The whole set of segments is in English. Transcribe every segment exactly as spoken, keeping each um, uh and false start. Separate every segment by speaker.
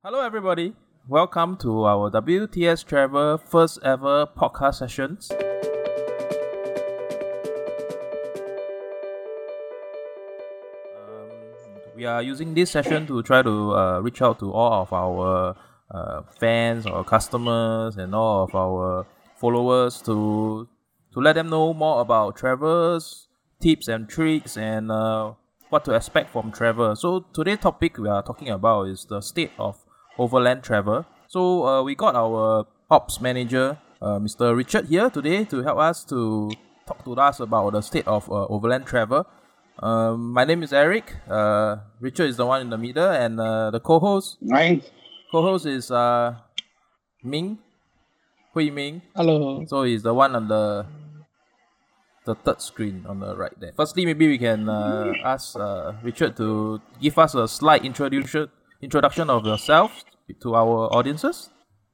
Speaker 1: Hello, everybody. Welcome to our W T S Travel first ever podcast sessions. Um, we are using this session to try to uh, reach out to all of our uh, fans or customers and all of our followers to to let them know more about travels, tips and tricks, and uh, what to expect from travel. So today's topic we are talking about is the state of overland travel. So uh, we got our ops manager, uh, Mister Richard, here today to help us to talk to us about the state of uh, overland travel. Um, my name is Eric. Uh, Richard is the one in the middle, and uh, the co-host.
Speaker 2: Hi.
Speaker 1: Co-host is uh, Ming, Hui Ming.
Speaker 3: Hello.
Speaker 1: So he's the one on the the third screen on the right there. Firstly, maybe we can uh, ask uh, Richard to give us a slight introduction introduction of yourself to our audiences.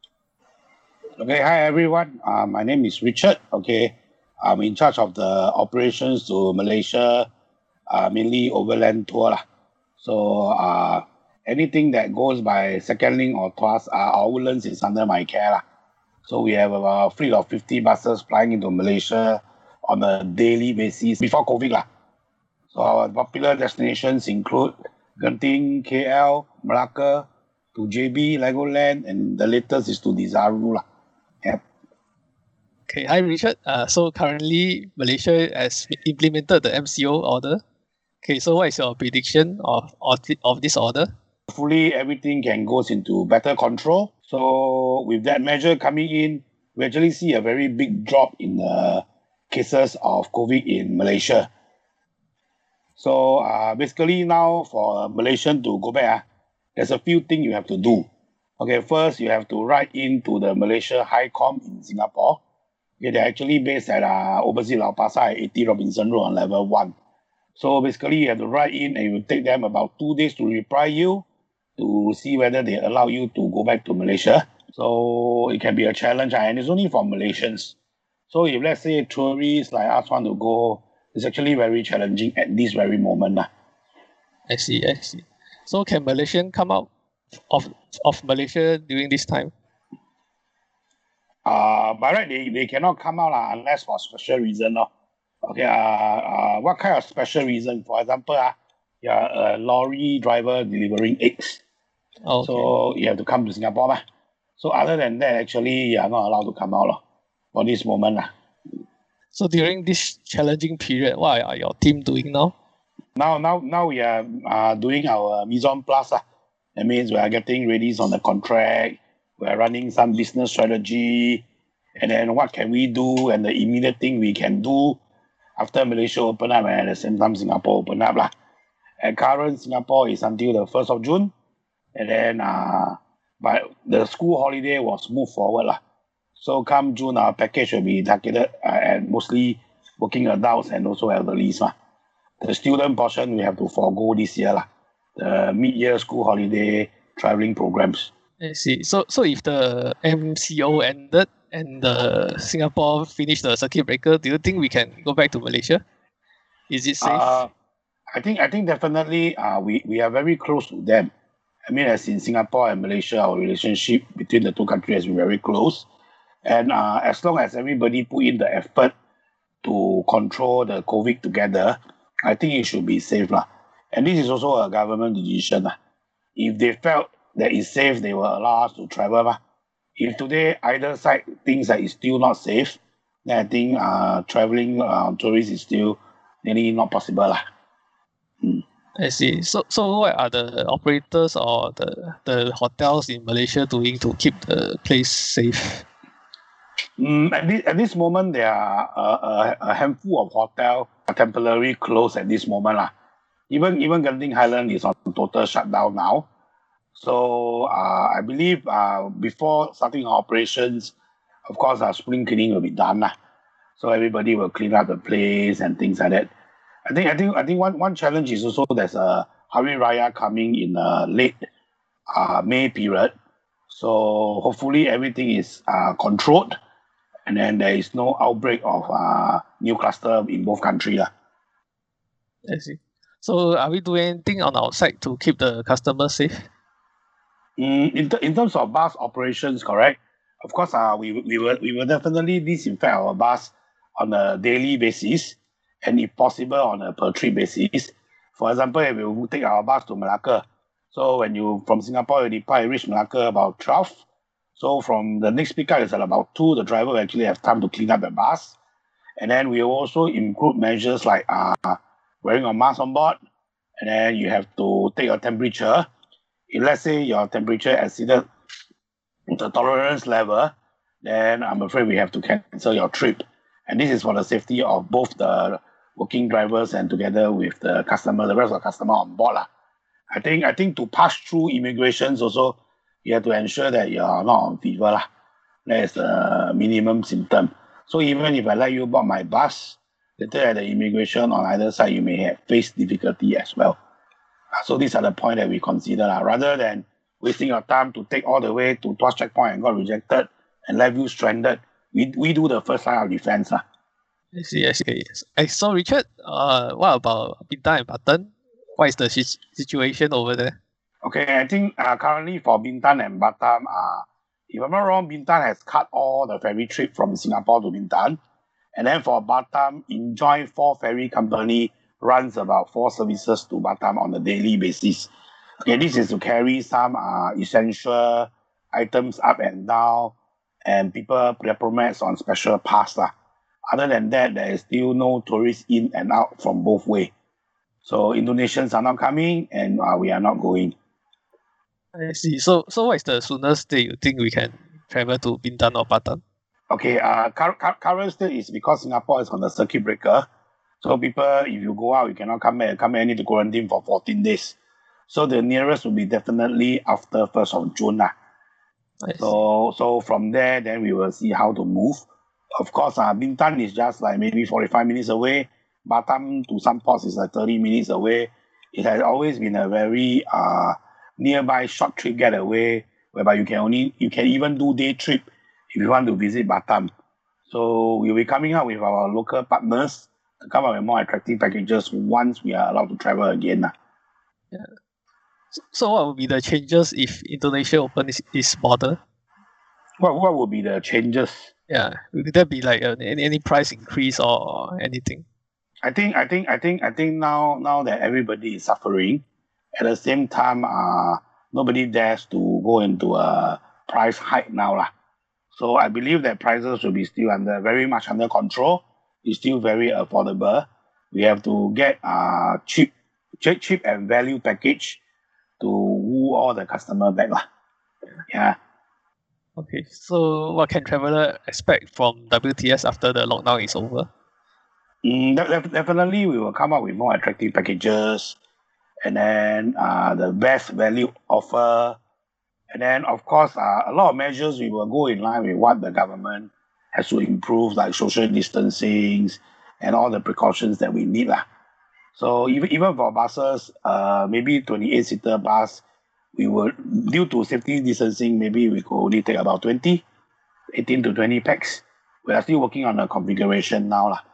Speaker 2: Okay, hi everyone. Uh, my name is Richard. Okay, I'm in charge of the operations to Malaysia, uh, mainly overland tour lah. So uh, anything that goes by second link or Tuas, uh, or Woodlands is under my care lah. So we have a fleet of fifty buses flying into Malaysia on a daily basis before COVID lah. So our popular destinations include Genting, K L, Melaka, to J B, Legoland, and the latest is to Desaru lah. Yep.
Speaker 3: Okay, hi Richard. Uh, so currently Malaysia has implemented the M C O order. Okay, so what is your prediction of of, the, of this order?
Speaker 2: Hopefully everything can goes into better control. So with that measure coming in, we actually see a very big drop in the cases of COVID in Malaysia. So uh, basically now for Malaysian to go back, uh, there's a few things you have to do. Okay, first you have to write in to the Malaysia High Com in Singapore. Okay, they're actually based at uh, opposite Lau Pa Sat at eighty Robinson Road on level one. So basically you have to write in and it will take them about two days to reply you to see whether they allow you to go back to Malaysia. So it can be a challenge, and it's only for Malaysians. So if let's say tourists like us want to go, it's actually very challenging at this very moment. Uh.
Speaker 3: I see, I see. So can Malaysian come out of of Malaysia during this time?
Speaker 2: Uh, by right, they, they cannot come out uh, unless for special reason. Uh. Okay, uh, uh, what kind of special reason? For example, uh, you're a lorry driver delivering eggs.
Speaker 3: Okay.
Speaker 2: So you have to come to Singapore. Uh. So other than that, actually, you are not allowed to come out uh, for this moment. Uh.
Speaker 3: So during this challenging period, what are your team doing now?
Speaker 2: Now, now, now we are uh, doing our mise en place. Uh. That means we are getting ready on the contract. We are running some business strategy, and then what can we do, and the immediate thing we can do after Malaysia open up and at the same time Singapore open up lah. At current, Singapore is until the first of June, and then uh, but the school holiday was moved forward lah. So come June, our package will be targeted uh, at mostly working adults and also elderly lah. The student portion we have to forego this year lah. The mid-year school holiday traveling programs.
Speaker 3: I see. So so if the M C O ended and the Singapore finished the circuit breaker, do you think we can go back to Malaysia? Is it safe?
Speaker 2: Uh, I think I think definitely uh, we, we are very close to them. I mean, as in Singapore and Malaysia, our relationship between the two countries has been very close. And uh, as long as everybody put in the effort to control the COVID together, I think it should be safe lah. And this is also a government decision lah. If they felt that it's safe, they will allow us to travel lah. If today either side thinks that it's still not safe, then I think uh, traveling uh, tourists is still nearly not possible lah. Hmm.
Speaker 3: I see. So so what are the operators or the, the hotels in Malaysia doing to keep the place safe?
Speaker 2: Mm, at, this, at this moment, there are a, a, a handful of hotels temporarily closed at this moment lah. Even even Genting Highland is on total shutdown now. So uh, I believe uh, before starting our operations, of course, our spring cleaning will be done lah. So everybody will clean up the place and things like that. I think I think I think one, one challenge is also there's a Hari Raya coming in uh, late uh, May period. So hopefully everything is uh, controlled, and then there is no outbreak of uh, new cluster in both countries lah.
Speaker 3: I see. So are we doing anything on our side to keep the customers safe?
Speaker 2: Mm, in, ter- in terms of bus operations, correct? Of course, uh, we, we, will, we will definitely disinfect our bus on a daily basis and if possible on a per trip basis. For example, if you take our bus to Malacca, so when you from Singapore, you depart, you reach Malacca about twelve. So from the next pickup is at about two, the driver will actually have time to clean up the bus. And then we also include measures like uh, wearing a mask on board, and then you have to take your temperature. If let's say your temperature exceeded the tolerance level, then I'm afraid we have to cancel your trip. And this is for the safety of both the working drivers and together with the customer, the rest of the customer on board. lah. I think I think to pass through immigrations also, you have to ensure that you are not on fever. lah. That is the minimum symptom. So even if I let you board my bus, later at the immigration on either side, you may have face difficulty as well. Uh, So these are the points that we consider. lah. Rather than wasting your time to take all the way to Tuas checkpoint and got rejected and left you stranded, we, we do the first line of defense. lah.
Speaker 3: I see, I see. I saw Richard. Uh, what about Bintan and Batam? What is the si- situation over there?
Speaker 2: Okay, I think uh, currently for Bintan and Batam, uh, if I'm not wrong, Bintan has cut all the ferry trip from Singapore to Bintan. And then for Batam, Enjoy Four Ferry Company runs about four services to Batam on a daily basis. Okay, this is to carry some uh, essential items up and down, and people their permits on special pass. lah. Other than that, there is still no tourists in and out from both way. So Indonesians are not coming, and uh, we are not going.
Speaker 3: I see. So, so what is the soonest day you think we can travel to Bintan or Batam?
Speaker 2: Okay, uh, cur- cur- current state is because Singapore is on the circuit breaker. So people, if you go out, you cannot come back. Come back, need to quarantine for fourteen days. So the nearest will be definitely after first of June. lah.
Speaker 3: I see.
Speaker 2: So so from there, then we will see how to move. Of course, uh, Bintan is just like maybe forty-five minutes away. Batam to some ports is like thirty minutes away. It has always been a very uh, nearby short trip getaway whereby you can only you can even do day trip if you want to visit Batam. So we'll be coming up with our local partners to come up with more attractive packages once we are allowed to travel again. lah.
Speaker 3: So, so what would be the changes if Indonesia opens its, its border?
Speaker 2: What what would be the changes?
Speaker 3: Yeah, would there be like a, any, any price increase or anything?
Speaker 2: I think I think I think I think now now that everybody is suffering, at the same time, uh, nobody dares to go into a price hike now, lah. So I believe that prices will be still under very much under control. It's still very affordable. We have to get uh cheap, cheap, cheap and value package to woo all the customer back, lah. Yeah.
Speaker 3: Okay, so what can traveler expect from W T S after the lockdown is over?
Speaker 2: Mm, def- def- definitely, we will come up with more attractive packages, and then uh, the best value offer, and then of course uh, a lot of measures we will go in line with what the government has to improve, like social distancing and all the precautions that we need, lah. So even even for buses, uh, maybe twenty-eight seater bus, we will due to safety distancing, maybe we could only take about twenty, eighteen to twenty packs. We are still working on the configuration now, lah.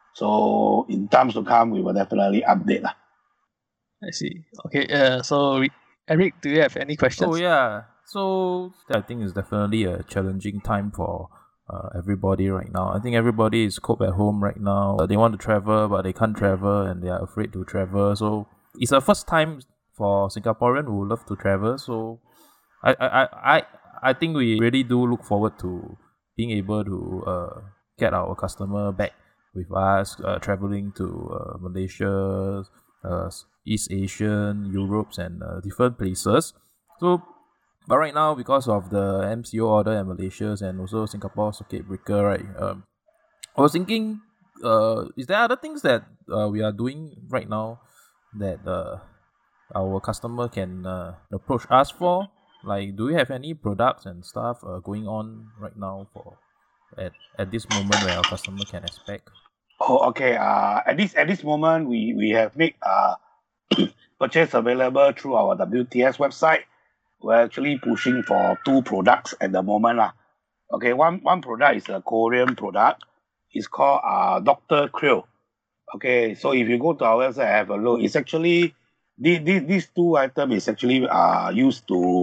Speaker 2: So in times to come, we will definitely update, lah.
Speaker 3: I see. Okay, uh, so Re- Eric, do you have any questions?
Speaker 1: Oh yeah. So I think it's definitely a challenging time for uh, everybody right now. I think everybody is cooped at home right now. Uh, they want to travel, but they can't travel, and they are afraid to travel. So it's the first time for Singaporean who love to travel. So I I I I, I think we really do look forward to being able to uh, get our customer back with us, uh, traveling to uh, Malaysia, uh, East Asian, Europes, and uh, different places. So, but right now, because of the M C O order in Malaysia and also Singapore circuit breaker, right? Um, I was thinking, uh, is there other things that uh, we are doing right now that uh, our customer can uh, approach us for? Like, do we have any products and stuff uh, going on right now for at, at this moment where our customer can expect?
Speaker 2: Oh, okay. Uh, at this at this moment, we we have made uh purchase available through our W T S website. We're actually pushing for two products at the moment, lah. Okay, one one product is a Korean product. It's called uh Doctor Krill. Okay, so if you go to our website and have a look, it's actually these these these two items is actually uh used to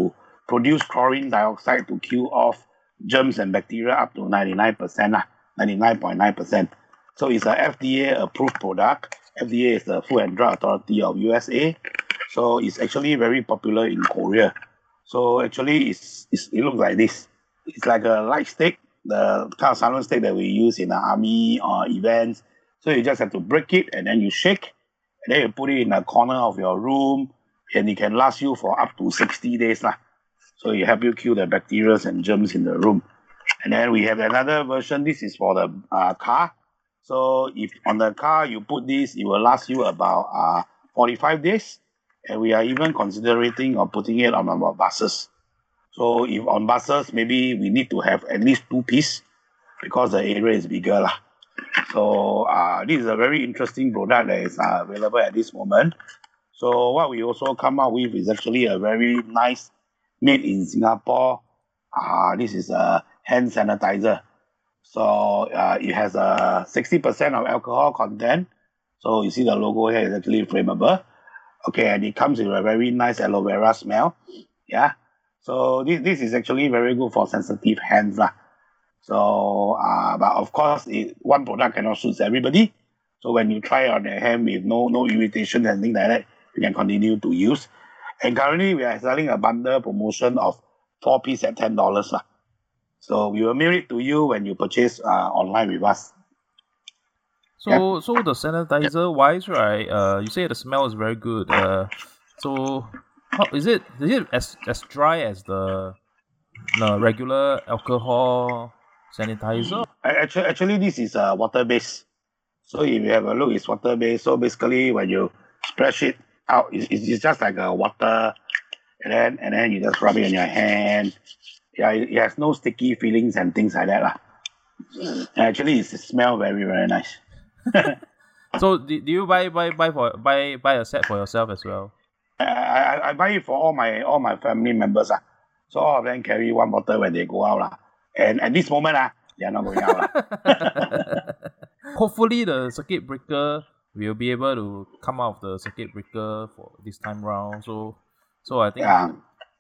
Speaker 2: produce chlorine dioxide to kill off germs and bacteria up to ninety-nine percent, lah, ninety-nine point nine percent. So it's a F D A approved product. F D A is the Food and Drug Authority of U S A. So it's actually very popular in Korea. So actually it's, it's it looks like this. It's like a light stick, the kind of silent stick that we use in the army or events. So you just have to break it and then you shake, and then you put it in a corner of your room, and it can last you for up to sixty days. Lah. So it help you kill the bacteria and germs in the room. And then we have another version. This is for the uh, car. So if on the car you put this, it will last you about uh, forty-five days. And we are even considering of putting it on our buses. So if on buses, maybe we need to have at least two pieces because the area is bigger, lah. So uh, this is a very interesting product that is uh, available at this moment. So what we also come up with is actually a very nice made in Singapore. Uh, this is a hand sanitizer. So uh, it has a sixty percent of alcohol content. So you see the logo here is actually flammable. Okay, and it comes with a very nice aloe vera smell. Yeah. So this, this is actually very good for sensitive hands, lah. So, uh, but of course, it, one product cannot suit everybody. So when you try on the hand with no no irritation and things like that, you can continue to use. And currently, we are selling a bundle promotion of four piece at ten dollars. Lah. So we will mail it to you when you purchase uh, online with us.
Speaker 1: So,
Speaker 2: Yeah.
Speaker 1: so the sanitizer wise, right? Uh, you say the smell is very good. Uh, so how is it? Is it as as dry as the the regular alcohol sanitizer?
Speaker 2: Actually, actually, this is uh, water based. So if you have a look, it's water based. So basically, when you splash it out, it's, it's just like a water, and then and then you just rub it on your hand. Yeah, it, it has no sticky feelings and things like that, lah. And actually, it smells very very nice.
Speaker 1: So do, do you buy buy buy for buy buy a set for yourself as well?
Speaker 2: I, I, I buy it for all my all my family members. Ah. So all of them carry one bottle when they go out. lah. And at this moment, ah, they are not going out. lah.
Speaker 1: Hopefully the circuit breaker will be able to come out of the circuit breaker for this time round. So so I think
Speaker 2: Yeah.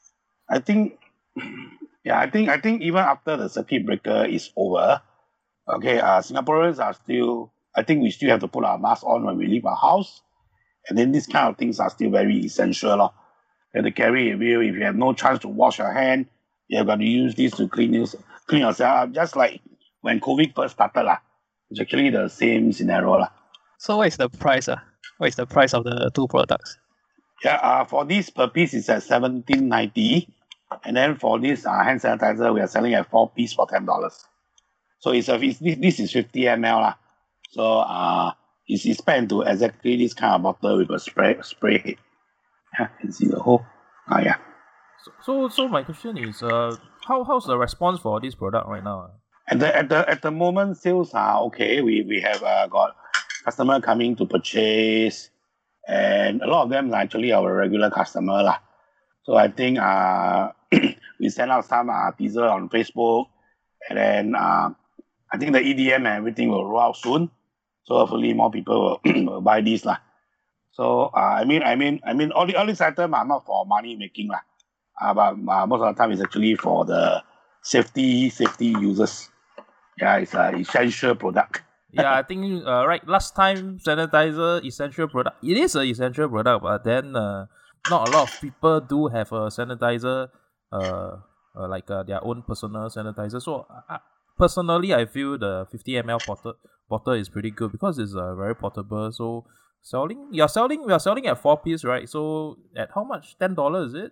Speaker 2: I think yeah, I think I think even after the circuit breaker is over, okay, uh Singaporeans are still I think we still have to put our mask on when we leave our house. And then these kind of things are still very essential. Lor. You have to carry a wheel. If you have no chance to wash your hand, you have got to use this to clean, you, clean yourself. Just like when COVID first started, lah. It's actually the same scenario. Lah.
Speaker 3: So what is the price? Uh? What is the price of the two products?
Speaker 2: Yeah, uh, for this per piece it's at seventeen ninety. And then for this uh, hand sanitizer, we are selling at four piece for ten dollars. So it's a, it's, this, this is fifty milliliters. Lah. So uh, it's, it's packed into exactly this kind of bottle with a spray spray head. Yeah, you can see the hole. Ah, yeah.
Speaker 1: so, so so my question is uh how how's the response for this product right now?
Speaker 2: At the at the at the moment, sales are okay. We we have uh, got customer coming to purchase, and a lot of them are actually our regular customer lah. So I think uh we send out some uh, teaser on Facebook, and then uh, I think the E D M and everything will roll out soon. So hopefully more people will, will buy this lah. So uh, I mean I mean I mean all the all these items are not for money making lah. Uh, but uh, most of the time it's actually for the safety safety users. Yeah, it's an essential product.
Speaker 1: Yeah, I think uh, right last time sanitizer essential product. It is an essential product, but then uh, not a lot of people do have a sanitizer, uh, uh like uh, their own personal sanitizer. So uh, personally, I feel the fifty milliliters bottle bottle is pretty good because it's uh, very portable. So selling, you're selling, we are selling at four piece, right? So at how much? Ten dollars, is it?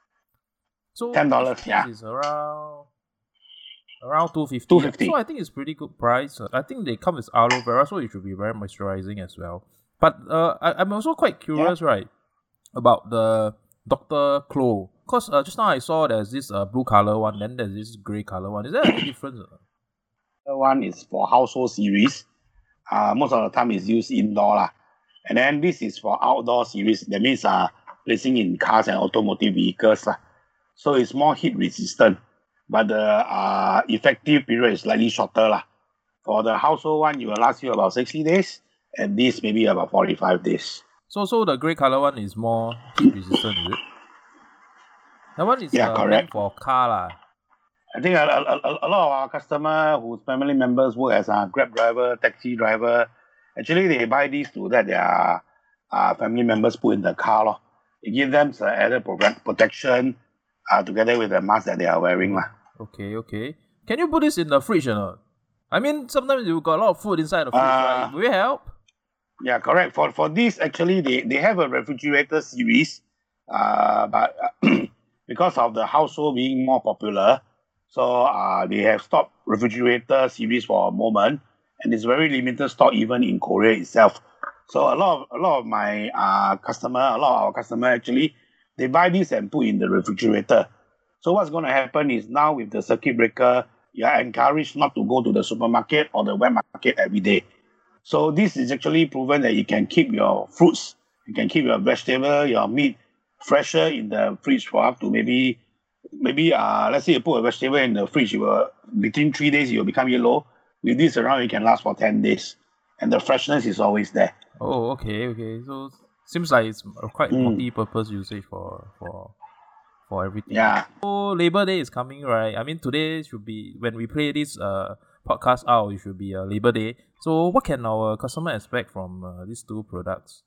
Speaker 1: So
Speaker 2: ten dollars,
Speaker 1: each
Speaker 2: yeah.
Speaker 1: piece is around. Around two fifty.
Speaker 2: two fifty.
Speaker 1: So I think it's pretty good price. I think they come with aloe vera, so it should be very moisturizing as well. But uh, I, I'm also quite curious, yeah. right, about the Doctor Claw. Because uh, just now I saw there's this uh, blue color one, then there's this grey color one. Is there any difference?
Speaker 2: The one is for household series. Uh, most of the time it's used indoor. lah. And then this is for outdoor series. That means uh, placing in cars and automotive vehicles. lah. So it's more heat resistant. But the uh, effective period is slightly shorter. lah. For the household one, it will last you about sixty days. And this maybe about forty-five days.
Speaker 1: So so the grey color one is more heat resistant, is it? That one is
Speaker 2: Yeah,
Speaker 1: uh,
Speaker 2: correct.
Speaker 1: meant for car lah.
Speaker 2: I think a, a, a, a lot of our customer whose family members work as a Grab driver, taxi driver, actually they buy these to let their uh, family members put in the car. Lor. It gives them some added pro- protection uh, together with the mask that they are wearing. Lah.
Speaker 1: Okay, okay. Can you put this in the fridge or not? I mean, sometimes you got a lot of food inside the fridge,
Speaker 2: Uh,
Speaker 1: right? Will it help?
Speaker 2: Yeah, correct. For for this, actually, they, they have a refrigerator series, uh, but because of the household being more popular, so uh, they have stopped refrigerator series for a moment, and it's very limited stock even in Korea itself. So a lot of a lot of my uh customer, a lot of our customer actually, they buy this and put in the refrigerator. So what's going to happen is now with the circuit breaker, you are encouraged not to go to the supermarket or the wet market every day. So this is actually proven that you can keep your fruits, you can keep your vegetable, your meat fresher in the fridge for up to maybe, maybe uh, let's say you put a vegetable in the fridge, you will, between three days it will become yellow. With this around, it can last for ten days, and the freshness is always there.
Speaker 1: Oh, okay, okay. So seems like it's a quite
Speaker 2: Mm.
Speaker 1: multi-purpose usage for for for everything.
Speaker 2: Yeah.
Speaker 1: So Labor Day is coming, right? I mean, today should be when we play this uh podcast out. It should be a uh, Labor Day. So what can our customer expect from uh, these two products?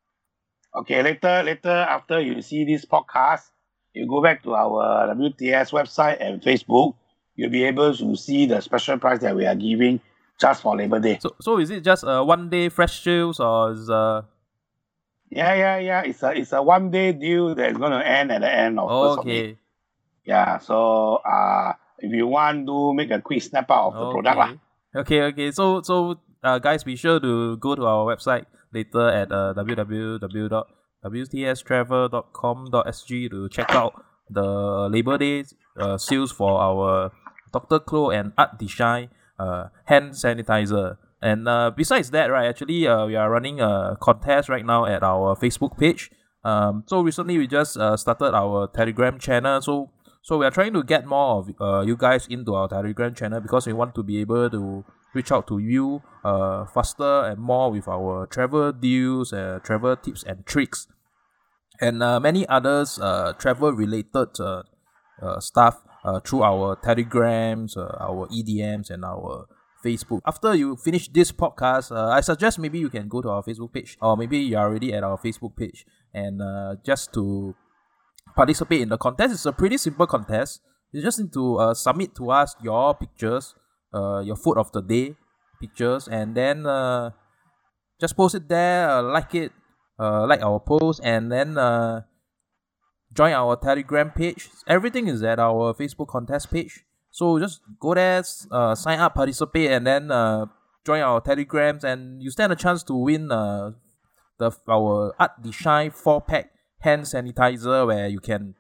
Speaker 2: Okay, later later after you see this podcast, you go back to our W T S website and Facebook. You'll be able to see the special price that we are giving just for Labor Day.
Speaker 1: So so is it just a one day fresh sales or is uh
Speaker 2: Yeah, yeah, yeah. It's a it's a one day deal that's going to end at the end of first of May.
Speaker 1: okay?
Speaker 2: Yeah. So uh, if you want to make a quick snap out of the product, lah.
Speaker 1: Okay, okay. So, so uh, guys, be sure to go to our website later at uh, w w w dot w t s travel dot com dot s g to check out the Labor Day uh, sales for our Doctor Claw and Art Design uh, hand sanitizer. And uh, besides that, right, actually, uh, we are running a contest right now at our Facebook page. Um, so recently we just uh, started our Telegram channel. So so we are trying to get more of uh, you guys into our Telegram channel because we want to be able to reach out to you uh, faster and more with our travel deals, uh, travel tips and tricks, and uh, many others uh, travel related uh, uh, stuff uh, through our Telegrams, uh, our E D Ms, and our Facebook. After you finish this podcast, uh, I suggest maybe you can go to our Facebook page, or maybe you're already at our Facebook page, and uh, just to participate in the contest. It's a pretty simple contest. You just need to uh, submit to us your pictures, uh, your food of the day pictures, and then uh, just post it there, uh, like it, uh, like our post, and then uh, join our Telegram page. Everything is at our Facebook contest page. So just go there, uh, sign up, participate, and then uh, join our Telegrams, and you stand a chance to win uh, the our Art Design four pack hand sanitizer, where you can,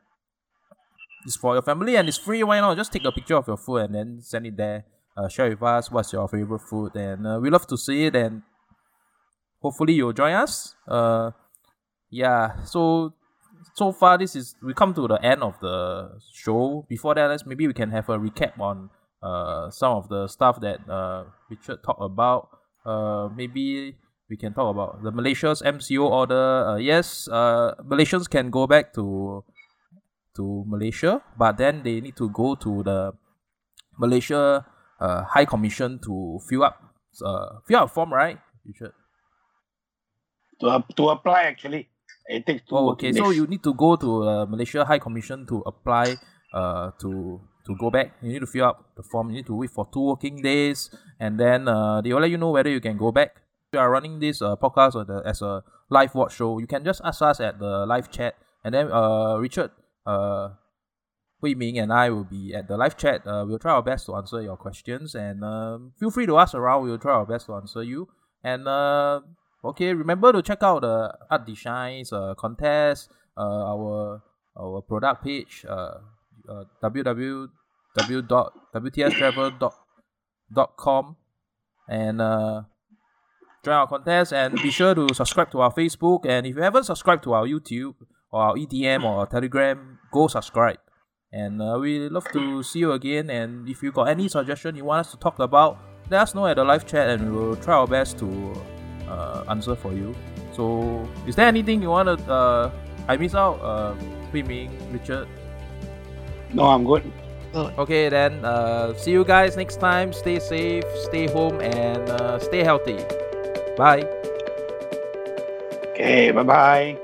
Speaker 1: it's for your family and it's free. Why not just take a picture of your food and then send it there, uh, share with us what's your favorite food, and uh, we love to see it, and hopefully you'll join us. Uh yeah, so so far this is, we come to the end of the show. Before that, let's maybe we can have a recap on uh some of the stuff that uh Richard talked about. Uh maybe we can talk about the Malaysia's M C O order. Uh, yes, uh, Malaysians can go back to to Malaysia, but then they need to go to the Malaysia uh, High Commission to fill up uh, fill up a form, right? You should.
Speaker 2: To, uh, to apply, actually, it takes two
Speaker 1: Oh, okay.
Speaker 2: working
Speaker 1: So
Speaker 2: days.
Speaker 1: you need to go to uh, Malaysia High Commission to apply uh, to to go back. You need to fill up the form. You need to wait for two working days, and then uh, they will let you know whether you can go back. We are running this uh, podcast or the, as a live watch show. You can just ask us at the live chat, and then uh, Richard, uh, Hui Ming, and I will be at the live chat. Uh, we'll try our best to answer your questions, and uh, feel free to ask around. We'll try our best to answer you. And uh, okay, remember to check out the Art Designs uh, contest, uh, our our product page, uh, uh, w w w dot w t s travel dot com, and uh, join our contest, and be sure to subscribe to our Facebook. And if you haven't subscribed to our YouTube or our E D M or our Telegram, go subscribe. And uh, we love to see you again. And if you got any suggestion you want us to talk about, let us know at the live chat, and we will try our best to uh, answer for you. So, is there anything you want to uh, I miss out? Uh, Hui Ming, Richard.
Speaker 2: No, I'm good.
Speaker 3: No.
Speaker 1: Okay, then uh, see you guys next time. Stay safe, stay home, and uh, stay healthy. Bye.
Speaker 2: Okay, bye-bye.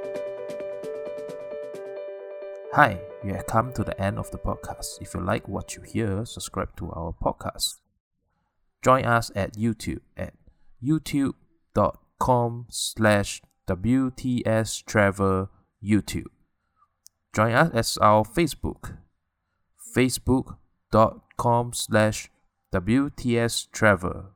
Speaker 1: Hi, you have come to the end of the podcast. If you like what you hear, subscribe to our podcast. Join us at YouTube at youtube.com slash WTS Travel YouTube. Join us at our Facebook, facebook.com slash WTS Travel.